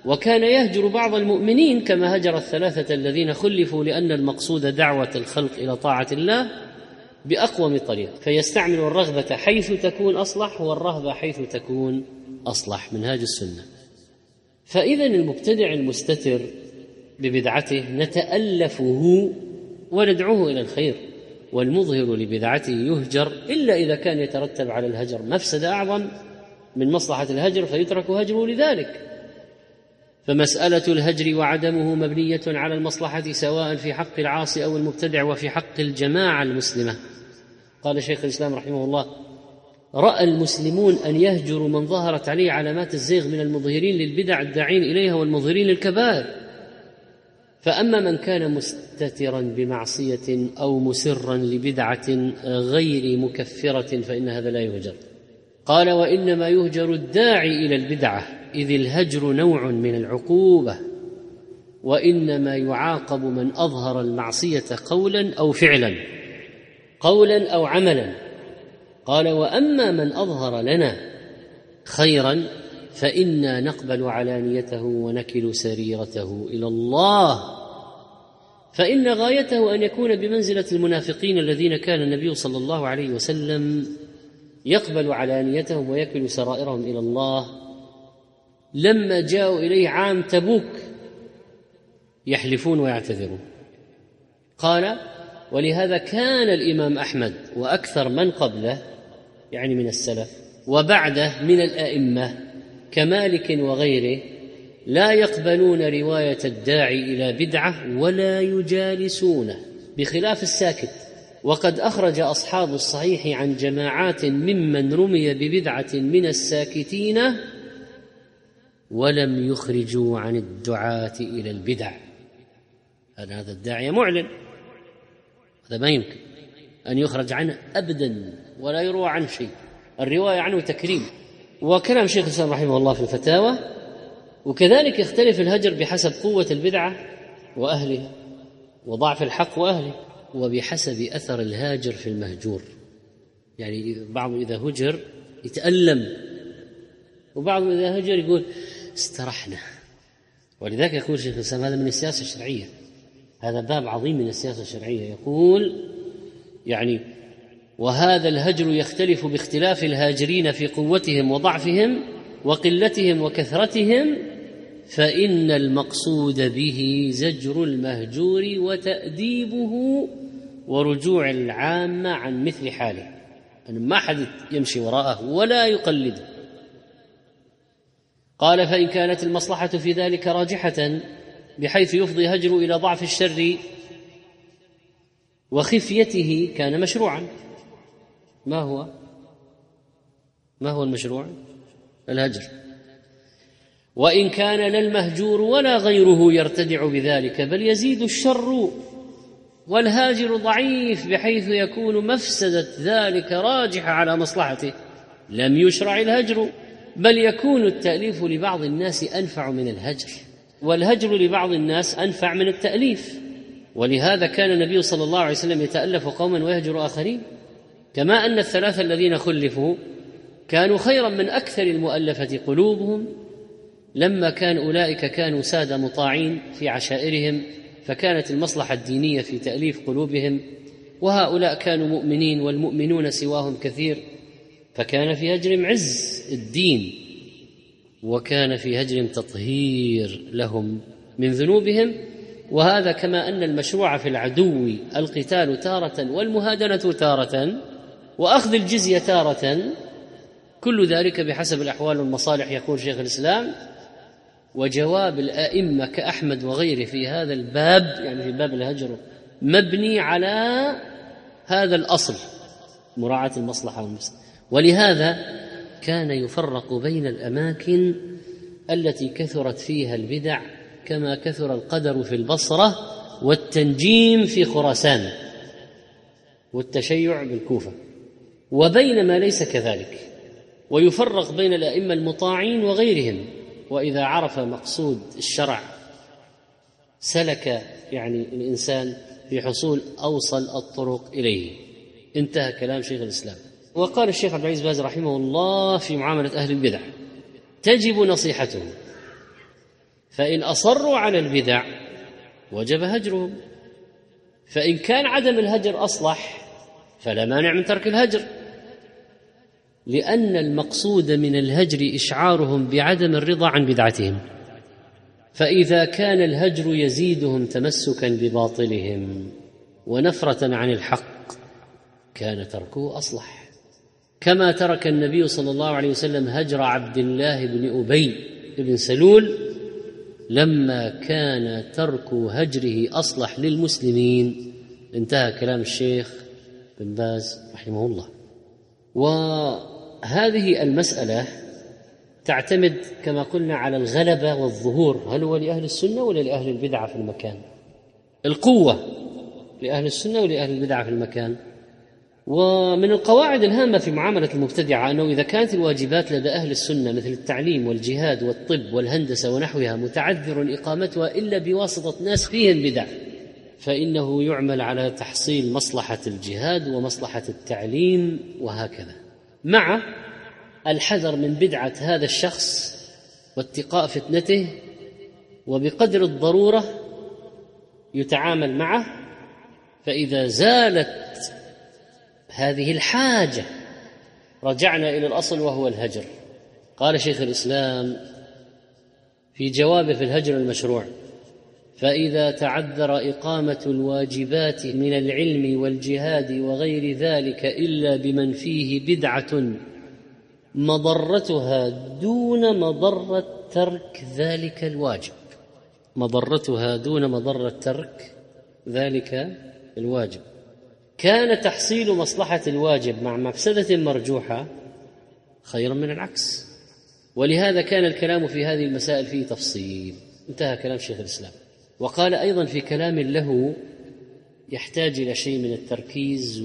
وكان يهجر بعض المؤمنين كما هجر الثلاثة الذين خلفوا، لأن المقصود دعوة الخلق إلى طاعة الله بأقوم طريق، فيستعمل الرغبة حيث تكون أصلح والرهبة حيث تكون أصلح، منهاج السنة. فإذا المبتدع المستتر ببدعته نتألفه وندعوه إلى الخير، والمظهر لبدعته يهجر إلا إذا كان يترتب على الهجر مفسدة أعظم من مصلحة الهجر فيترك هجره لذلك. فمسألة الهجر وعدمه مبنية على المصلحة سواء في حق العاصي أو المبتدع وفي حق الجماعة المسلمة. قال شيخ الإسلام رحمه الله: رأى المسلمون أن يهجروا من ظهرت عليه علامات الزيغ من المظهرين للبدع الداعين إليها والمظهرين للكبائر، فأما من كان مستترا بمعصية أو مسرا لبدعة غير مكفرة فإن هذا لا يهجر. قال: وإنما يهجر الداعي إلى البدعة، إذ الهجر نوع من العقوبة، وإنما يعاقب من أظهر المعصية قولا أو فعلا، قولا أو عملا. قال: وأما من أظهر لنا خيرا فإنا نقبل علانيته ونكل سريرته إلى الله، فإن غايته أن يكون بمنزلة المنافقين الذين كان النبي صلى الله عليه وسلم يقبل علانيتهم ويكل سرائرهم إلى الله لما جاءوا إليه عام تبوك يحلفون ويعتذرون. قال: ولهذا كان الإمام أحمد وأكثر من قبله يعني من السلف وبعده من الأئمة كمالك وغيره لا يقبلون رواية الداعي إلى بدعة ولا يجالسونه، بخلاف الساكت. وقد أخرج أصحاب الصحيح عن جماعات ممن رمي ببدعة من الساكتين ولم يخرجوا عن الدعاة إلى البدع. هذا الداعية معلن، هذا ما يمكن أن يخرج عنه أبدا ولا يروى عنه شيء، الرواية عنه تكريم. وكلام شيخ الإسلام رحمه الله في الفتاوى. وكذلك يختلف الهجر بحسب قوة البدعة وأهلها وضعف الحق وأهله، وبحسب أثر الهاجر في المهجور. يعني بعض إذا هجر يتألم، وبعض إذا هجر يقول استرحنا. ولذلك يقول شيخ الإسلام هذا من السياسة الشرعية، هذا باب عظيم من السياسة الشرعية. يقول يعني وهذا الهجر يختلف باختلاف الهاجرين في قوتهم وضعفهم وقلتهم وكثرتهم، فإن المقصود به زجر المهجور وتأديبه ورجوع العامة عن مثل حاله، أن ما حد يمشي وراءه ولا يقلده. قال: فإن كانت المصلحة في ذلك راجحة بحيث يفضي هجر إلى ضعف الشر وخفيته كان مشروعا. ما هو ما هو المشروع؟ الهجر. وإن كان لا المهجور ولا غيره يرتدع بذلك، بل يزيد الشر والهاجر ضعيف بحيث يكون مفسدة ذلك راجحة على مصلحته، لم يشرع الهجر، بل يكون التأليف لبعض الناس أنفع من الهجر، والهجر لبعض الناس أنفع من التأليف. ولهذا كان النبي صلى الله عليه وسلم يتألف قوما ويهجر آخرين، كما أن الثلاثة الذين خلفوا كانوا خيرا من أكثر المؤلفة قلوبهم، لما كان أولئك كانوا سادة مطاعين في عشائرهم فكانت المصلحة الدينية في تأليف قلوبهم، وهؤلاء كانوا مؤمنين والمؤمنون سواهم كثير، فكان في هجرهم عز الدين، وكان في هجرهم تطهير لهم من ذنوبهم. وهذا كما أن المشروع في العدو القتال تارة والمهادنة تارة وأخذ الجزية تارة، كل ذلك بحسب الأحوال والمصالح. يقول شيخ الإسلام: وجواب الأئمة كأحمد وغيره في هذا الباب، يعني في باب الهجر، مبني على هذا الأصل، مراعاة المصلحة والمفسدة. ولهذا كان يفرق بين الأماكن التي كثرت فيها البدع، كما كثر القدر في البصرة والتنجيم في خراسان والتشيع بالكوفة، وبين ما ليس كذلك، ويفرق بين الأئمة المطاعين وغيرهم. وإذا عرف مقصود الشرع سلك يعني الإنسان في حصول أوصل الطرق إليه. انتهى كلام شيخ الإسلام. وقال الشيخ عبد العزيز باز رحمه الله في معاملة أهل البدع: تجب نصيحتهم فإن أصروا على البدع وجب هجرهم، فإن كان عدم الهجر أصلح فلا مانع من ترك الهجر، لأن المقصود من الهجر إشعارهم بعدم الرضا عن بدعتهم، فإذا كان الهجر يزيدهم تمسكا بباطلهم ونفرة عن الحق كان تركه أصلح، كما ترك النبي صلى الله عليه وسلم هجر عبد الله بن أبي بن سلول لما كان ترك هجره أصلح للمسلمين. انتهى كلام الشيخ بن باز رحمه الله. وهذه المسألة تعتمد كما قلنا على الغلبة والظهور، هل هو لأهل السنة ولا لأهل البدعة في المكان؟ القوة لأهل السنة ولأهل البدعة في المكان. ومن القواعد الهامة في معاملة المبتدعة أنه إذا كانت الواجبات لدى أهل السنة مثل التعليم والجهاد والطب والهندسة ونحوها متعذر إقامتها إلا بواسطة ناس فيهم بدع، فإنه يعمل على تحصيل مصلحة الجهاد ومصلحة التعليم وهكذا، مع الحذر من بدعة هذا الشخص واتقاء فتنته، وبقدر الضرورة يتعامل معه. فإذا زالت هذه الحاجة رجعنا إلى الأصل وهو الهجر. قال شيخ الإسلام في جوابه في الهجر المشروع: فإذا تعذر إقامة الواجبات من العلم والجهاد وغير ذلك إلا بمن فيه بدعة مضرتها دون مضرة ترك ذلك الواجب، مضرتها دون مضرة ترك ذلك الواجب، كان تحصيل مصلحة الواجب مع مفسدة مرجوحة خيرا من العكس. ولهذا كان الكلام في هذه المسائل فيه تفصيل. انتهى كلام شيخ الإسلام. وقال أيضا في كلام له يحتاج إلى شيء من التركيز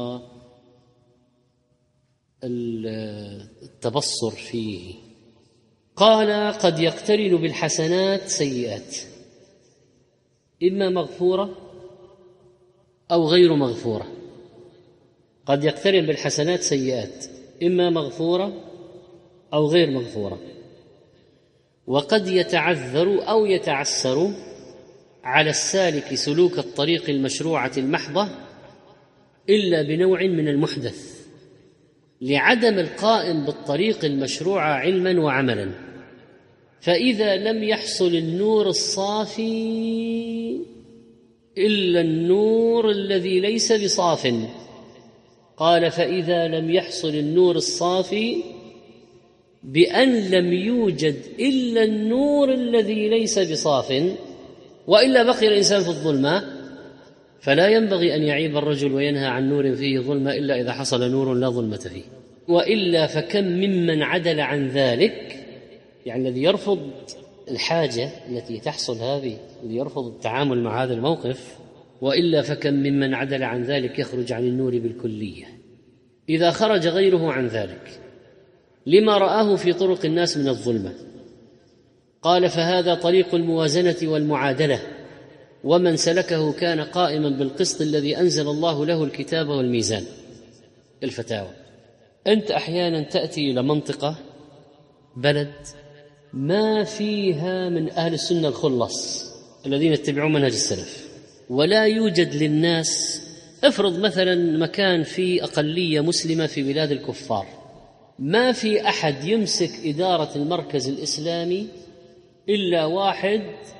والتبصر فيه، قال: قد يقترن بالحسنات سيئات، إما مغفورة أو غير مغفورة. قد يقترن بالحسنات سيئات إما مغفورة أو غير مغفورة. وقد يتعذر أو يتعسر على السالك سلوك الطريق المشروعة المحضة إلا بنوع من المحدث، لعدم القائم بالطريق المشروعة علما وعملا. فإذا لم يحصل النور الصافي إلا النور الذي ليس بصاف، قال: فإذا لم يحصل النور الصافي بأن لم يوجد إلا النور الذي ليس بصاف، وإلا بقي الإنسان في الظلمة، فلا ينبغي أن يعيب الرجل وينهى عن نور فيه ظلمة إلا إذا حصل نور لا ظلمة فيه. وإلا فكم ممن عدل عن ذلك، يعني الذي يرفض الحاجة التي تحصل هذه، الذي يرفض التعامل مع هذا الموقف، وإلا فكم ممن عدل عن ذلك يخرج عن النور بالكلية إذا خرج غيره عن ذلك لما رآه في طرق الناس من الظلمة. قال: فهذا طريق الموازنة والمعادلة، ومن سلكه كان قائما بالقسط الذي أنزل الله له الكتاب والميزان. الفتاوى. أنت أحيانا تأتي إلى منطقة بلد ما فيها من أهل السنة الخلص الذين يتبعون منهج السلف، ولا يوجد للناس، افرض مثلا مكان فيه أقلية مسلمة في بلاد الكفار، ما في أحد يمسك إدارة المركز الإسلامي إلا واحد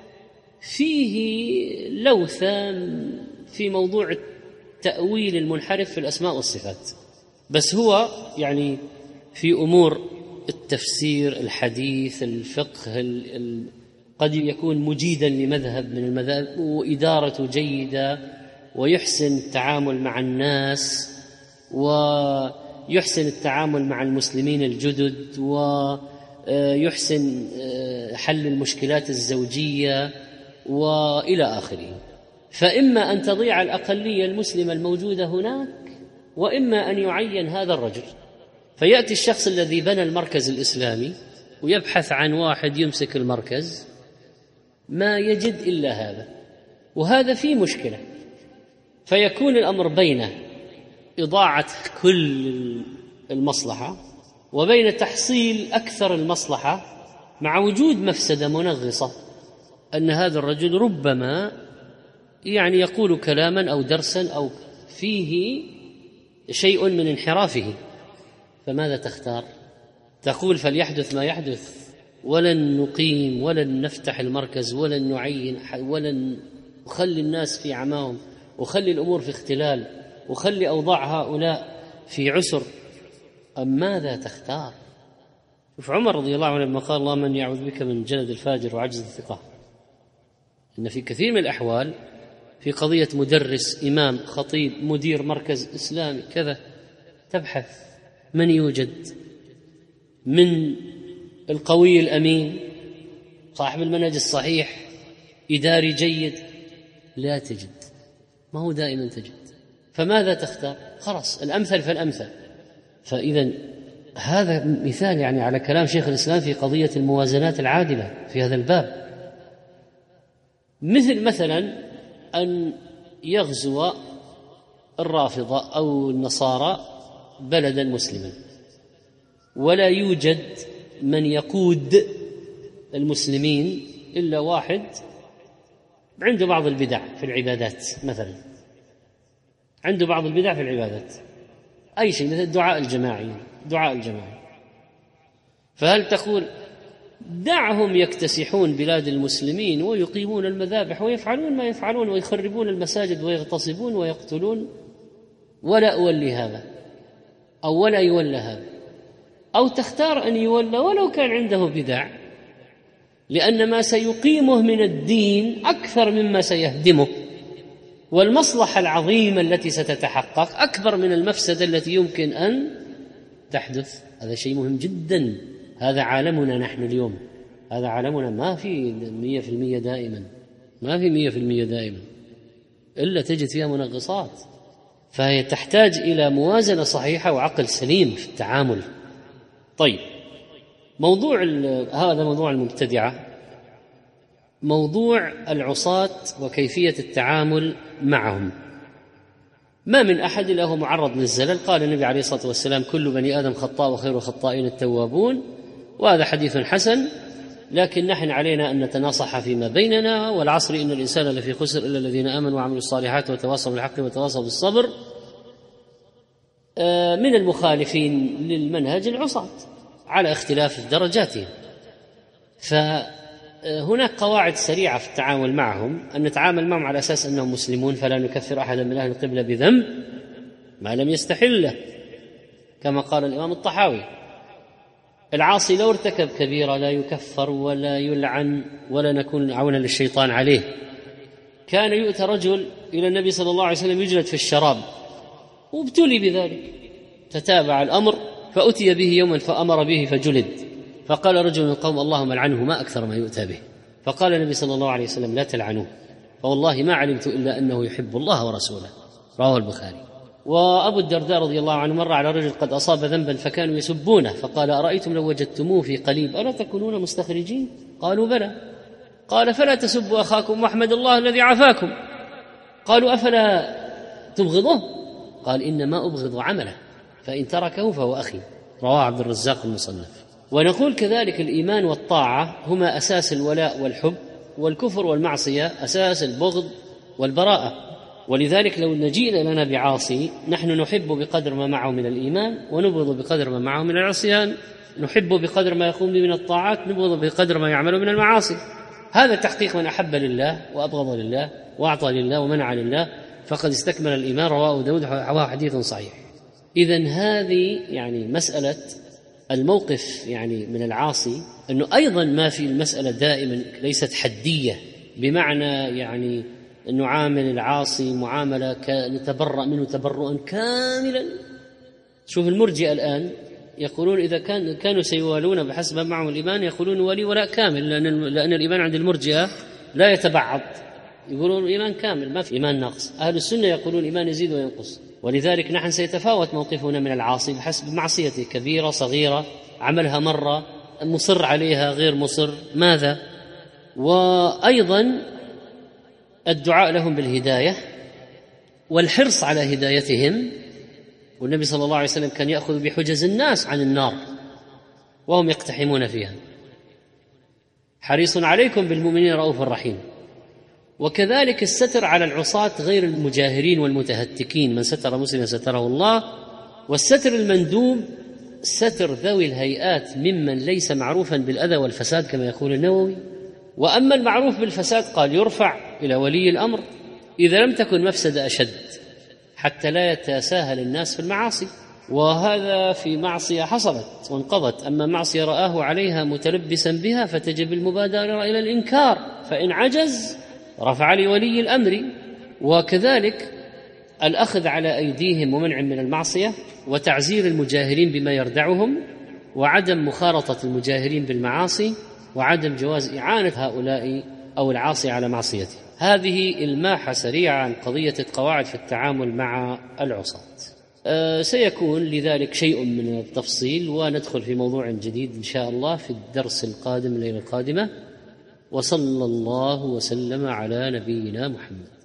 فيه لوثة في موضوع التأويل المنحرف في الأسماء والصفات، بس هو يعني في أمور التفسير، الحديث، الفقه، قد يكون مجيدا لمذهب من المذاهب، وإدارته جيدة، ويحسن التعامل مع الناس، ويحسن التعامل مع المسلمين الجدد، ويحسن حل المشكلات الزوجية وإلى آخره. فإما أن تضيع الأقلية المسلمة الموجودة هناك، وإما أن يعين هذا الرجل. فيأتي الشخص الذي بنى المركز الإسلامي ويبحث عن واحد يمسك المركز، ما يجد إلا هذا، وهذا فيه مشكلة. فيكون الأمر بين إضاعة كل المصلحة وبين تحصيل أكثر المصلحة، مع وجود مفسدة منغصة أن هذا الرجل ربما يعني يقول كلاما أو درسا أو فيه شيء من انحرافه، فماذا تختار؟ تقول فليحدث ما يحدث، ولن نقيم ولن نفتح المركز ولن نعين ولن نخلي الناس في عماهم وخلي الأمور في اختلال وخلي أوضاع هؤلاء في عسر، أم ماذا تختار؟ شوف عمر رضي الله عنه لما قال اللهم من يعوذ بك من جلد الفاجر وعجز الثقة، إن في كثير من الأحوال في قضية مدرس إمام خطيب مدير مركز إسلامي كذا تبحث من يوجد من القوي الأمين صاحب المنهج الصحيح إداري جيد، لا تجد، ما هو دائما تجد، فماذا تختار؟ خلاص الأمثل فالأمثل. فإذا هذا مثال يعني على كلام شيخ الإسلام في قضية الموازنات العادلة في هذا الباب. مثل مثلا أن يغزو الرافضة أو النصارى بلدا مسلما ولا يوجد من يقود المسلمين إلا واحد عنده بعض البدع في العبادات، مثلا عنده بعض البدع في العبادات، أي شيء مثل الدعاء الجماعي دعاء الجماعي، فهل تقول دعهم يكتسحون بلاد المسلمين ويقيمون المذابح ويفعلون ما يفعلون ويخربون المساجد ويغتصبون ويقتلون ولا أولي هذا أو ولا يولى هذا، أو تختار أن يولى ولو كان عنده بدع، لأن ما سيقيمه من الدين أكثر مما سيهدمه، والمصلحة العظيمة التي ستتحقق أكبر من المفسدة التي يمكن أن تحدث. هذا شيء مهم جدا، هذا عالمنا نحن اليوم، هذا عالمنا ما في مية في المية دائما، ما في مية في المية دائما إلا تجد فيها منغصات، فهي تحتاج إلى موازنة صحيحة وعقل سليم في التعامل. طيب موضوع هذا موضوع المبتدعة، موضوع العصاة وكيفية التعامل معهم. ما من أحد إلا هو معرض للزلل، قال النبي عليه الصلاة والسلام كل بني آدم خطاء وخير الخطائين التوابون، وهذا حديث حسن، لكن نحن علينا أن نتناصح فيما بيننا، والعصر إن الإنسان لفي خسر إلا الذين آمنوا وعملوا الصالحات وتواصوا بالحق وتواصوا بالصبر. من المخالفين للمنهج العصاة على اختلاف درجاتهم، فهناك قواعد سريعة في التعامل معهم، أن نتعامل معهم على أساس أنهم مسلمون، فلا نكفر أحدا من أهل القبلة بذنب ما لم يستحله، كما قال الإمام الطحاوي العاصي لو ارتكب كبيرة لا يكفر ولا يلعن ولا نكون عونا للشيطان عليه. كان يؤتى رجل إلى النبي صلى الله عليه وسلم يجلد في الشراب وابتلي بذلك، تتابع الأمر فأتي به يوما فأمر به فجلد، فقال رجل من القوم اللهم لعنه ما أكثر ما يؤتى به، فقال النبي صلى الله عليه وسلم لا تلعنوه فوالله ما علمت إلا أنه يحب الله ورسوله، رواه البخاري. وأبو الدرداء رضي الله عنه مر على رجل قد أصاب ذنبا فكانوا يسبونه، فقال أرأيتم لو وجدتموه في قليب ألا تكونون مستخرجين؟ قالوا بلى. قال فلا تسبوا أخاكم واحمد الله الذي عافاكم. قالوا أفلا تبغضه؟ قال إنما أبغض عمله فإن تركه فهو أخي، رواه عبد الرزاق المصنف. ونقول كذلك الإيمان والطاعة هما أساس الولاء والحب، والكفر والمعصية أساس البغض والبراءة، ولذلك لو نجينا لنا بعاصي نحن نحب بقدر ما معه من الإيمان ونبغض بقدر ما معه من العصيان، نحب بقدر ما يقوم به من الطاعات نبغض بقدر ما يعمل من المعاصي. هذا تحقيق من أحب لله وأبغض لله وأعطى لله ومنع لله فقد استكمل الإيمان، رواه داود وهو حديث صحيح. إذن هذه يعني مسألة الموقف يعني من العاصي، أنه أيضا ما في المسألة دائما ليست حدية، بمعنى يعني أن نعامل العاصي معاملة نتبرأ منه تبرؤا كاملا. شوف المرجئة الآن يقولون إذا كان كانوا سيوالون بحسب ما معهم الإيمان يقولون ولي ولاء كامل، لأن, لأن الإيمان عند المرجئة لا يتبعض، يقولون إيمان كامل ما في إيمان ناقص. أهل السنة يقولون إيمان يزيد وينقص، ولذلك نحن سيتفاوت موقفنا من العاصي بحسب معصيته، كبيرة صغيرة، عملها مرة، مصر عليها غير مصر، ماذا. وأيضا الدعاء لهم بالهداية والحرص على هدايتهم، والنبي صلى الله عليه وسلم كان يأخذ بحجز الناس عن النار وهم يقتحمون فيها، حريص عليكم بالمؤمنين رؤوف رحيم. وكذلك الستر على العصاة غير المجاهرين والمتهتكين، من ستر مسلما ستره الله. والستر المندوب ستر ذوي الهيئات ممن ليس معروفا بالأذى والفساد كما يقول النووي. وأما المعروف بالفساد قال يرفع إلى ولي الأمر إذا لم تكن مفسدة أشد، حتى لا يتساهل الناس في المعاصي، وهذا في معصية حصلت وانقضت. أما معصية رآه عليها متلبسا بها فتجب المبادرة إلى الإنكار، فإن عجز رفع لولي الأمر. وكذلك الأخذ على أيديهم ومنع من المعصية، وتعزير المجاهرين بما يردعهم، وعدم مخالطة المجاهرين بالمعاصي، وعدم جواز إعانة هؤلاء أو العاصي على معصيته. هذه الماحة سريعة عن قضية القواعد في التعامل مع العصاة. أه سيكون لذلك شيء من التفصيل، وندخل في موضوع جديد إن شاء الله في الدرس القادم الليلة القادمة. وصلى الله وسلم على نبينا محمد.